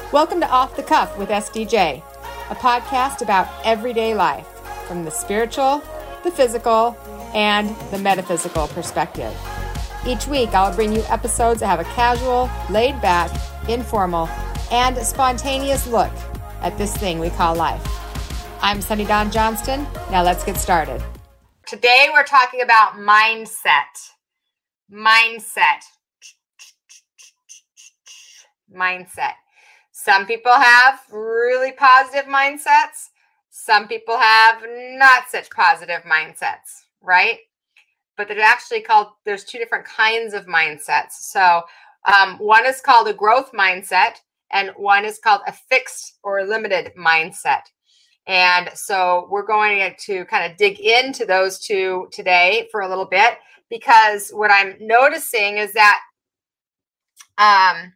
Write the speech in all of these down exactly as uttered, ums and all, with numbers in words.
Welcome to Off the Cuff with S D J, a podcast about everyday life from the spiritual, the physical, and the metaphysical perspective. Each week, I'll bring you episodes that have a casual, laid-back, informal, and spontaneous look at this thing we call life. I'm Sunny Dawn Johnston. Now let's get started. Today, we're talking about mindset. Mindset. Mindset. Some people have really positive mindsets. Some people have not such positive mindsets, right? But they're actually called, there's two different kinds of mindsets. So um, one is called a growth mindset, and one is called a fixed or limited mindset. And so we're going to kind of dig into those two today for a little bit, because what I'm noticing is that um,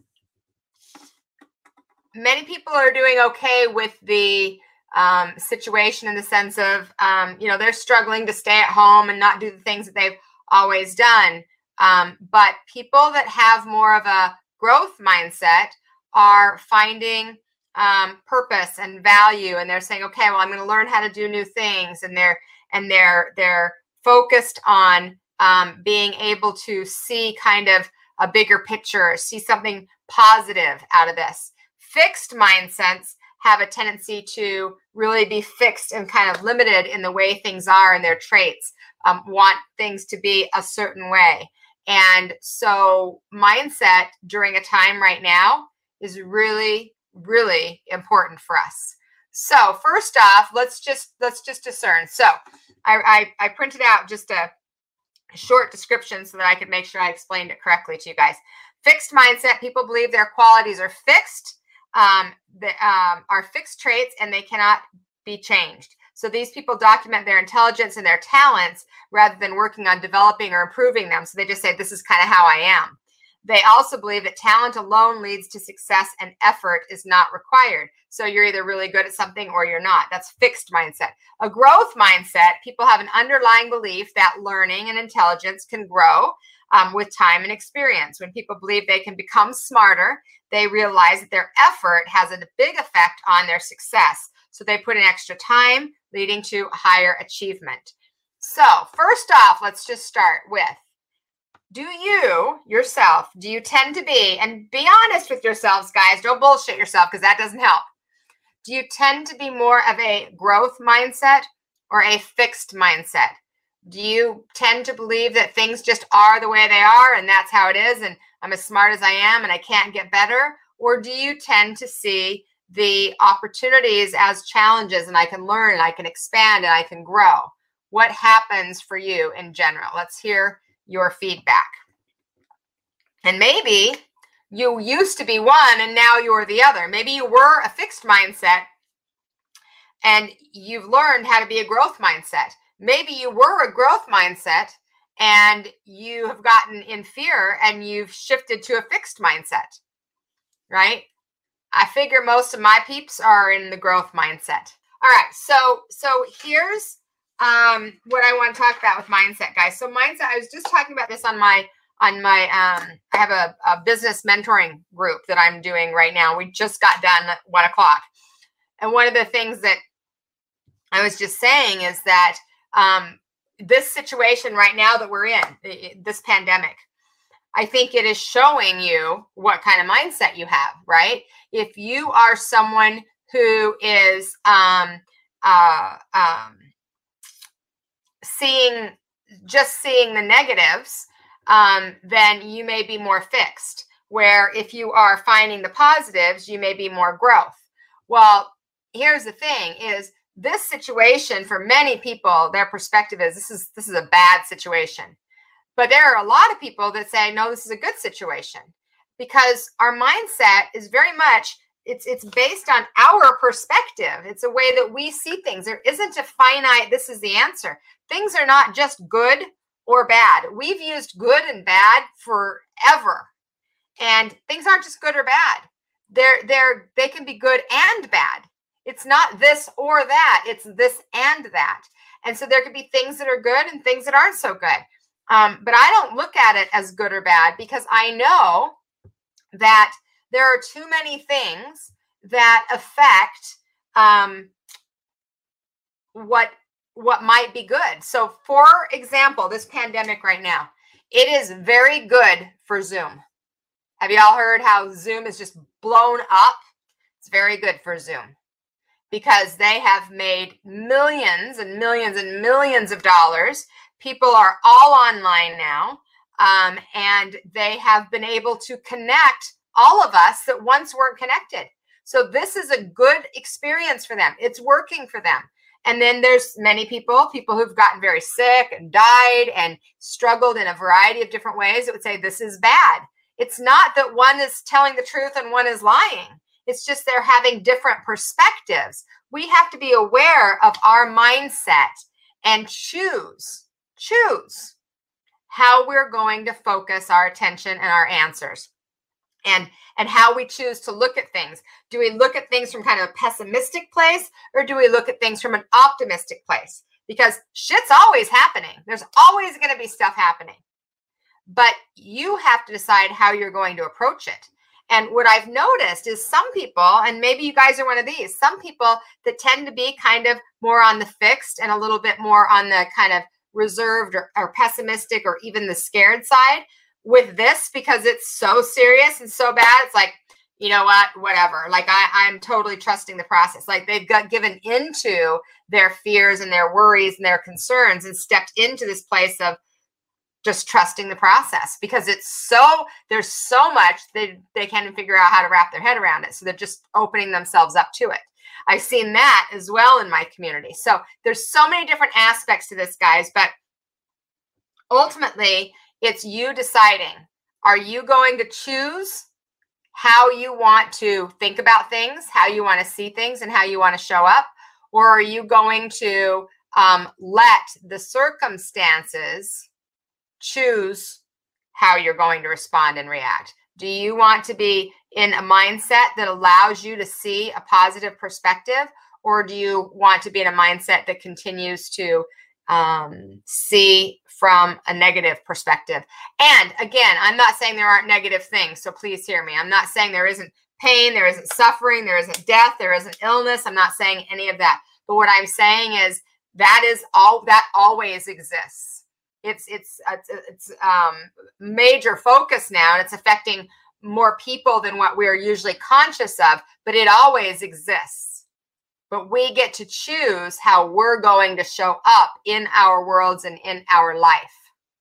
many people are doing okay with the um, situation in the sense of, um, you know, they're struggling to stay at home and not do the things that they've always done. Um, but people that have more of a growth mindset are finding um, purpose and value, and they're saying, okay, well, I'm going to learn how to do new things, and they're and they're they're focused on um, being able to see kind of a bigger picture, see something positive out of this. Fixed mindsets have a tendency to really be fixed and kind of limited in the way things are and their traits, um, want things to be a certain way. And so mindset during a time right now is really, really important for us. So first off, let's just let's just discern. So I, I, I printed out just a short description so that I could make sure I explained it correctly to you guys. Fixed mindset, people believe their qualities are fixed. Um, that um, are fixed traits and they cannot be changed. So these people document their intelligence and their talents rather than working on developing or improving them. So they just say, this is kind of how I am. They also believe that talent alone leads to success and effort is not required. So you're either really good at something or you're not. That's fixed mindset. A growth mindset, people have an underlying belief that learning and intelligence can grow um, with time and experience. When people believe they can become smarter, they realize that their effort has a big effect on their success. So they put in extra time, leading to higher achievement. So first off, let's just start with, do you yourself, do you tend to be, and be honest with yourselves, guys, don't bullshit yourself because that doesn't help. Do you tend to be more of a growth mindset or a fixed mindset? Do you tend to believe that things just are the way they are and that's how it is and I'm as smart as I am and I can't get better? Or do you tend to see the opportunities as challenges and I can learn and I can expand and I can grow? What happens for you in general? Let's hear your feedback. And maybe you used to be one and now you're the other. Maybe you were a fixed mindset and you've learned how to be a growth mindset. Maybe you were a growth mindset and you have gotten in fear and you've shifted to a fixed mindset, right? I figure most of my peeps are in the growth mindset. All right, so so here's um, what I want to talk about with mindset, guys. So mindset, I was just talking about this on my, on my um, I have a, a business mentoring group that I'm doing right now. We just got done at one o'clock. And one of the things that I was just saying is that um, this situation right now that we're in, this pandemic, I think it is showing you what kind of mindset you have, right? If you are someone who is um, uh, um, seeing, just seeing the negatives, um, then you may be more fixed. Where if you are finding the positives, you may be more growth. Well, here's the thing is, this situation for many people, their perspective is this is this is a bad situation. But there are a lot of people that say, no, this is a good situation, because our mindset is very much, it's it's based on our perspective. It's a way that we see things. There isn't a finite, this is the answer. Things are not just good or bad. We've used good and bad forever. And things aren't just good or bad. They're they're they can be good and bad. It's not this or that. It's this and that. And so there could be things that are good and things that aren't so good. Um, but I don't look at it as good or bad, because I know that there are too many things that affect um, what what might be good. So for example, this pandemic right now, it is very good for Zoom. Have you all heard how Zoom is just blown up? It's very good for Zoom because they have made millions and millions and millions of dollars. People are all online now, um, and they have been able to connect all of us that once weren't connected. So this is a good experience for them. It's working for them. And then there's many people, people who've gotten very sick and died and struggled in a variety of different ways that would say this is bad. It's not that one is telling the truth and one is lying. It's just they're having different perspectives. We have to be aware of our mindset and choose, choose how we're going to focus our attention and our answers. And, and how we choose to look at things. Do we look at things from kind of a pessimistic place, or do we look at things from an optimistic place? Because shit's always happening. There's always going to be stuff happening. But you have to decide how you're going to approach it. And what I've noticed is some people, and maybe you guys are one of these, some people that tend to be kind of more on the fixed and a little bit more on the kind of reserved or, or pessimistic or even the scared side, with this, because it's so serious and so bad, it's like, you know what, whatever. Like I, I'm totally trusting the process. Like they've got given into their fears and their worries and their concerns and stepped into this place of just trusting the process because it's so, there's so much that they can't even figure out how to wrap their head around it. So they're just opening themselves up to it. I've seen that as well in my community. So there's so many different aspects to this, guys, but ultimately, it's you deciding, are you going to choose how you want to think about things, how you want to see things, and how you want to show up? Or are you going to um, let the circumstances choose how you're going to respond and react? Do you want to be in a mindset that allows you to see a positive perspective? Or do you want to be in a mindset that continues to um, see from a negative perspective? And again, I'm not saying there aren't negative things, so please hear me. I'm not saying there isn't pain, there isn't suffering, there isn't death, there isn't illness. I'm not saying any of that. But what I'm saying is that is all that always exists. It's it's it's, it's um, major focus now, and it's affecting more people than what we're usually conscious of. But it always exists. But we get to choose how we're going to show up in our worlds and in our life.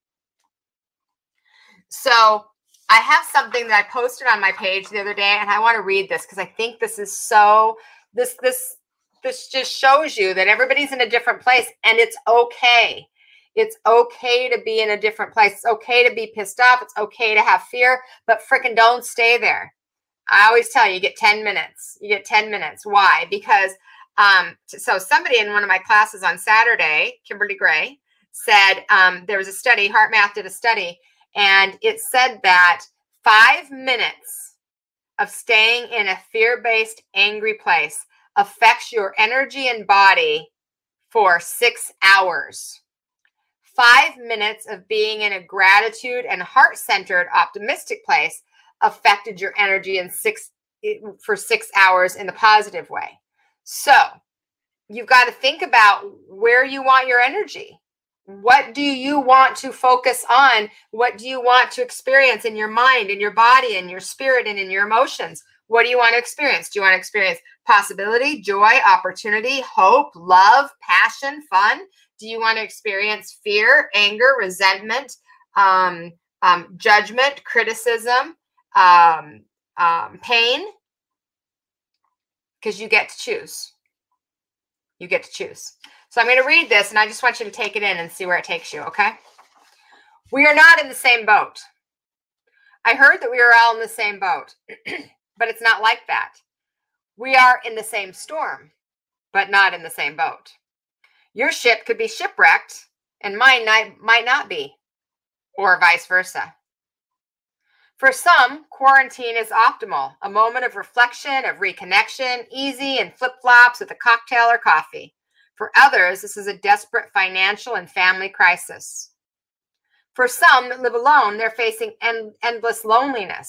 So I have something that I posted on my page the other day, and I want to read this because I think this is so, this, this, this just shows you that everybody's in a different place, and it's okay. It's okay to be in a different place. It's okay to be pissed off. It's okay to have fear, but frickin' don't stay there. I always tell you, you get ten minutes. You get ten minutes. Why? Because Um, so somebody in one of my classes on Saturday, Kimberly Gray, said um, there was a study, HeartMath did a study, and it said that five minutes of staying in a fear-based, angry place affects your energy and body for six hours. Five minutes of being in a gratitude and heart-centered, optimistic place affected your energy in six for six hours in the positive way. So you've got to think about where you want your energy. What do you want to focus on? What do you want to experience in your mind, in your body, in your spirit, and in your emotions? What do you want to experience? Do you want to experience possibility, joy, opportunity, hope, love, passion, fun? Do you want to experience fear, anger, resentment, um, um, judgment, criticism, um, um, pain? Because you get to choose. You get to choose. So I'm going to read this, and I just want you to take it in and see where it takes you, okay? We are not in the same boat. I heard that we are all in the same boat, but it's not like that. We are in the same storm, but not in the same boat. Your ship could be shipwrecked, and mine might not be, or vice versa. For some, quarantine is optimal, a moment of reflection, of reconnection, easy and flip-flops with a cocktail or coffee. For others, this is a desperate financial and family crisis. For some that live alone, they're facing end, endless loneliness.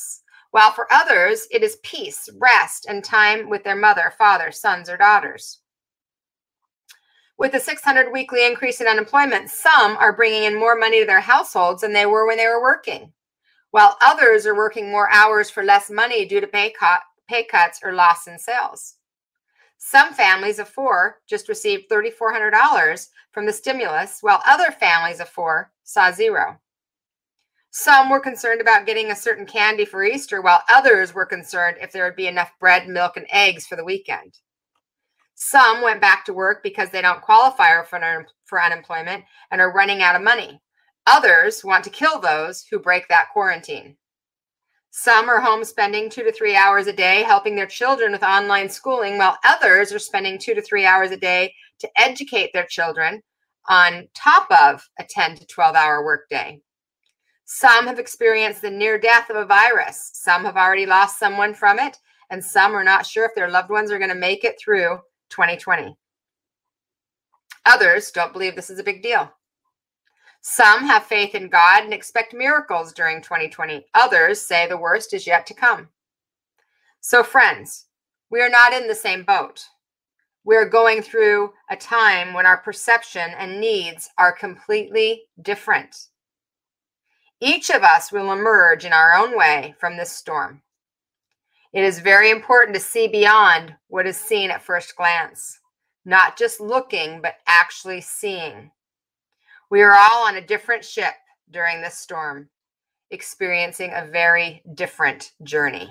while for others, it is peace, rest, and time with their mother, father, sons, or daughters. With the six hundred weekly increase in unemployment, some are bringing in more money to their households than they were when they were working, while others are working more hours for less money due to pay, cut, pay cuts or loss in sales. Some families of four just received three thousand four hundred dollars from the stimulus, while other families of four saw zero. Some were concerned about getting a certain candy for Easter, while others were concerned if there would be enough bread, milk, and eggs for the weekend. Some went back to work because they don't qualify for, un- for unemployment and are running out of money. Others want to kill those who break that quarantine. Some are home spending two to three hours a day helping their children with online schooling, while others are spending two to three hours a day to educate their children on top of a ten to twelve hour workday. Some have experienced the near death of a virus. Some have already lost someone from it, and some are not sure if their loved ones are going to make it through twenty twenty. Others don't believe this is a big deal. Some have faith in God and expect miracles during twenty twenty. Others say the worst is yet to come. So friends, we are not in the same boat. We are going through a time when our perception and needs are completely different. Each of us will emerge in our own way from this storm. It is very important to see beyond what is seen at first glance, not just looking, but actually seeing. We are all on a different ship during this storm, experiencing a very different journey.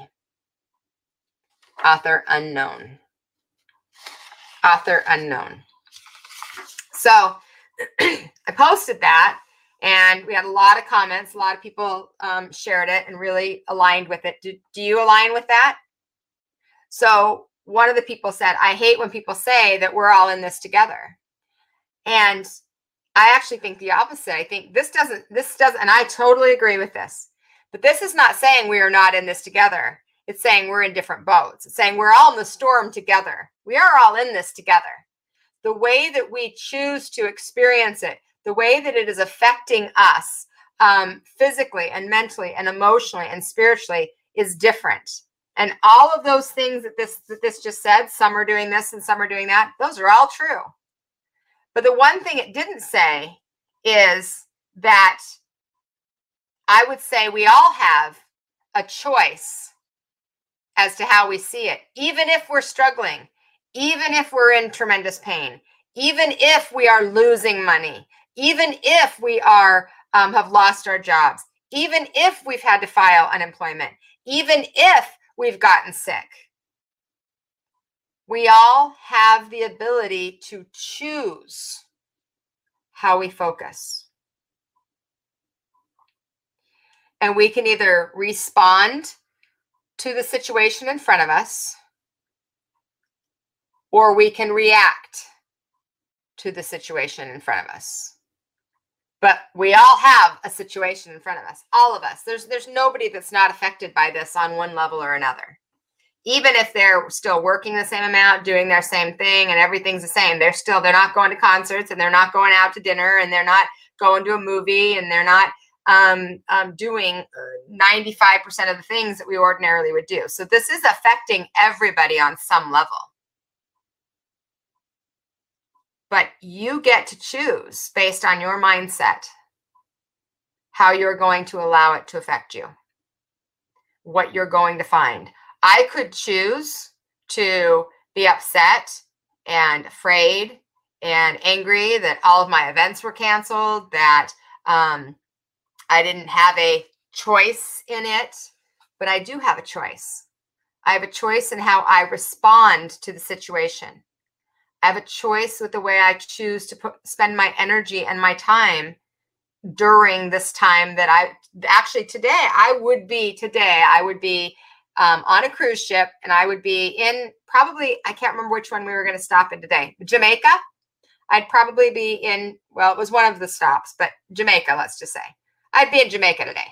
Author unknown. Author unknown. So I posted that, and we had a lot of comments. A lot of people um, shared it and really aligned with it. Do, do you align with that? So one of the people said, I hate when people say that we're all in this together. And I actually think the opposite. I think this doesn't, this doesn't, and I totally agree with this, but this is not saying we are not in this together. It's saying we're in different boats. It's saying we're all in the storm together. We are all in this together. The way that we choose to experience it, the way that it is affecting us um, physically and mentally and emotionally and spiritually is different. And all of those things that this, that this just said, some are doing this and some are doing that, those are all true. But the one thing it didn't say is that I would say we all have a choice as to how we see it, even if we're struggling, even if we're in tremendous pain, even if we are losing money, even if we are um, have lost our jobs, even if we've had to file unemployment, even if we've gotten sick. We all have the ability to choose how we focus. And we can either respond to the situation in front of us, or we can react to the situation in front of us. But we all have a situation in front of us, all of us. There's, there's nobody that's not affected by this on one level or another. Even if they're still working the same amount, doing their same thing, and everything's the same, they're still, they're not going to concerts, and they're not going out to dinner, and they're not going to a movie, and they're not um, um, doing ninety-five percent of the things that we ordinarily would do. So this is affecting everybody on some level. But you get to choose based on your mindset how you're going to allow it to affect you, what you're going to find. I could choose to be upset and afraid and angry that all of my events were canceled, that um, I didn't have a choice in it, but I do have a choice. I have a choice in how I respond to the situation. I have a choice with the way I choose to put, spend my energy and my time during this time that I, actually today, I would be, today, I would be Um, on a cruise ship, and I would be in probably, I can't remember which one we were going to stop in today, Jamaica. I'd probably be in, well, it was one of the stops, but Jamaica, let's just say. I'd be in Jamaica today.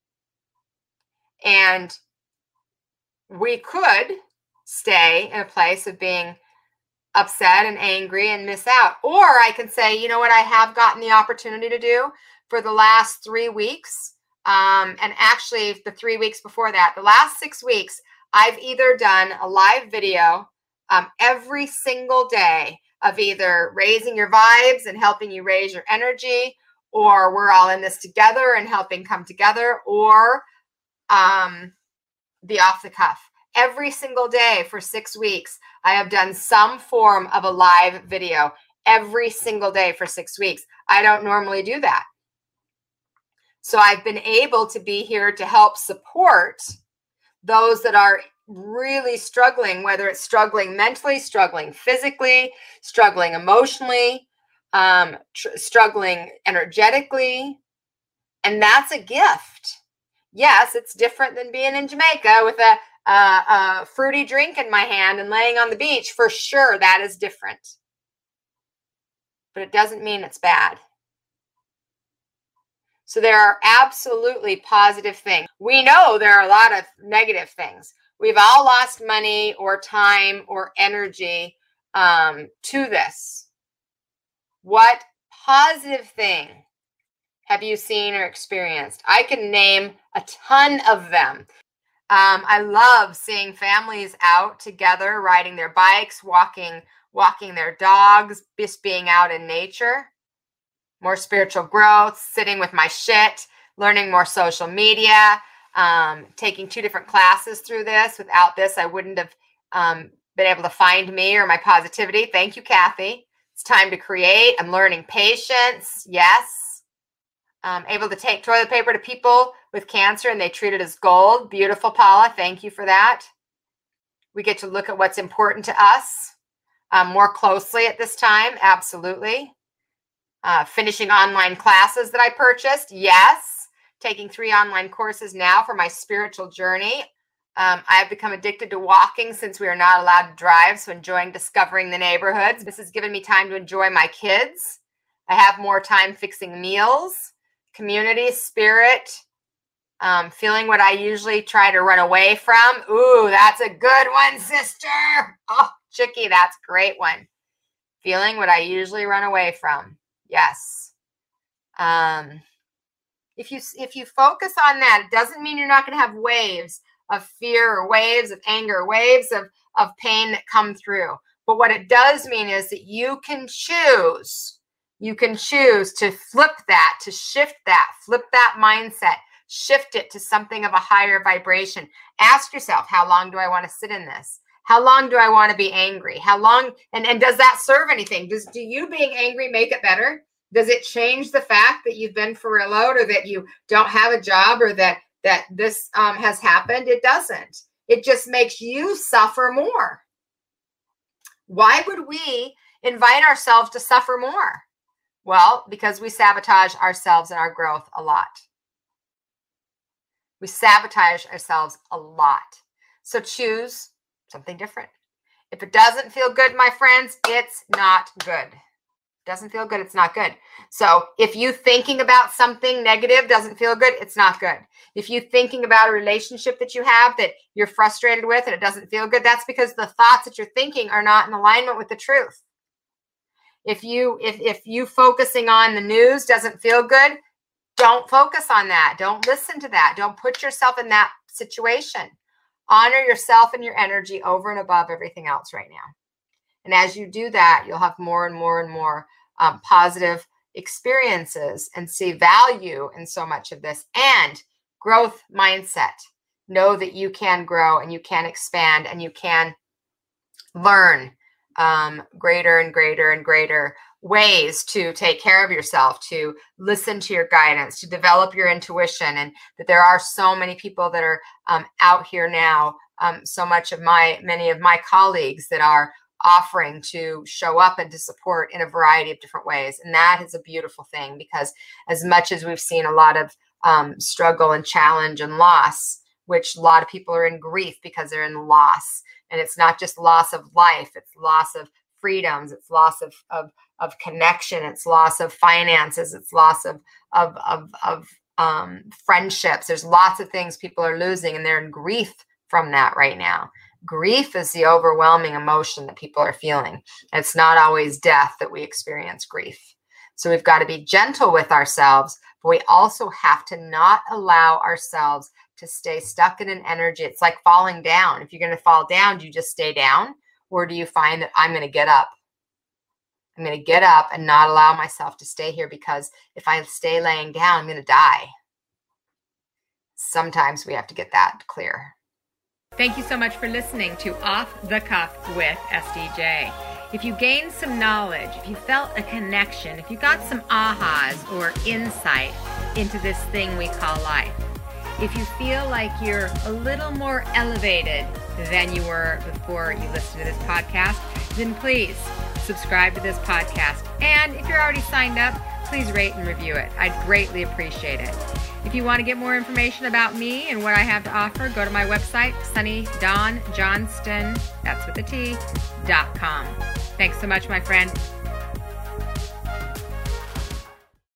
And we could stay in a place of being upset and angry and miss out. Or I can say, you know what I have gotten the opportunity to do for the last three weeks? Um, and actually the three weeks before that, the last six weeks, I've either done a live video um, every single day of either raising your vibes and helping you raise your energy, or we're all in this together and helping come together, or um, the off the cuff. Every single day for six weeks, I have done some form of a live video every single day for six weeks. I don't normally do that. So I've been able to be here to help support those that are really struggling, whether it's struggling mentally, struggling physically, struggling emotionally, um, tr- struggling energetically. And that's a gift. Yes, it's different than being in Jamaica with a, a, a fruity drink in my hand and laying on the beach. For sure, that is different. But it doesn't mean it's bad. So there are absolutely positive things. We know there are a lot of negative things. We've all lost money or time or energy um, to this. What positive thing have you seen or experienced? I can name a ton of them. Um, I love seeing families out together, riding their bikes, walking, walking their dogs, just being out in nature. More spiritual growth, sitting with my shit, learning more social media, um, taking two different classes through this. Without this, I wouldn't have um, been able to find me or my positivity. Thank you, Kathy. It's time to create. I'm learning patience. Yes. Um, able to take toilet paper to people with cancer and they treat it as gold. Beautiful, Paula. Thank you for that. We get to look at what's important to us um, more closely at this time. Absolutely. Uh, finishing online classes that I purchased. Yes. Taking three online courses now for my spiritual journey. Um, I have become addicted to walking since we are not allowed to drive. So enjoying discovering the neighborhoods. This has given me time to enjoy my kids. I have more time fixing meals, community, spirit, um, feeling what I usually try to run away from. Ooh, that's a good one, sister. Oh, Chicky, that's a great one. Feeling what I usually run away from. Yes. Um, if you if you focus on that, it doesn't mean you're not going to have waves of fear or waves of anger, waves of, of pain that come through. But what it does mean is that you can choose. You can choose to flip that, to shift that, flip that mindset, shift it to something of a higher vibration. Ask yourself, how long do I want to sit in this? How long do I want to be angry? How long, and, and does that serve anything? Does do you being angry make it better? Does it change the fact that you've been furloughed or that you don't have a job or that, that this um, has happened? It doesn't. It just makes you suffer more. Why would we invite ourselves to suffer more? Well, because we sabotage ourselves and our growth a lot. We sabotage ourselves a lot. So choose something different. If it doesn't feel good, my friends, it's not good. Doesn't feel good, it's not good. So if you thinking about something negative doesn't feel good, it's not good. If you thinking about a relationship that you have that you're frustrated with and it doesn't feel good, that's because the thoughts that you're thinking are not in alignment with the truth. If you if if you focusing on the news doesn't feel good, don't focus on that. Don't listen to that. Don't put yourself in that situation. Honor yourself and your energy over and above everything else right now. And as you do that, you'll have more and more and more um, positive experiences and see value in so much of this and growth mindset. Know that you can grow and you can expand and you can learn um, greater and greater and greater ways to take care of yourself, to listen to your guidance, to develop your intuition, and that there are so many people that are um, out here now, um, so much of my, many of my colleagues that are offering to show up and to support in a variety of different ways. And that is a beautiful thing, because as much as we've seen a lot of um, struggle and challenge and loss, which a lot of people are in grief because they're in loss, and it's not just loss of life, it's loss of freedoms, it's loss of, of, of connection, it's loss of finances, it's loss of, of, of, of um, friendships. There's lots of things people are losing, and they're in grief from that right now. Grief is the overwhelming emotion that people are feeling. It's not always death that we experience grief. So we've got to be gentle with ourselves, but we also have to not allow ourselves to stay stuck in an energy. It's like falling down. If you're going to fall down, do you just stay down? Or do you find that I'm going to get up? I'm going to get up and not allow myself to stay here, because if I stay laying down, I'm going to die. Sometimes we have to get that clear. Thank you so much for listening to Off the Cuff with S D J. If you gained some knowledge, if you felt a connection, if you got some ahas or insight into this thing we call life, if you feel like you're a little more elevated than you were before you listened to this podcast, then please subscribe to this podcast. And if you're already signed up, please rate and review it. I'd greatly appreciate it. If you want to get more information about me and what I have to offer, go to my website, Sunny Dawn Johnston, that's with a T, dot com. Thanks so much, my friend.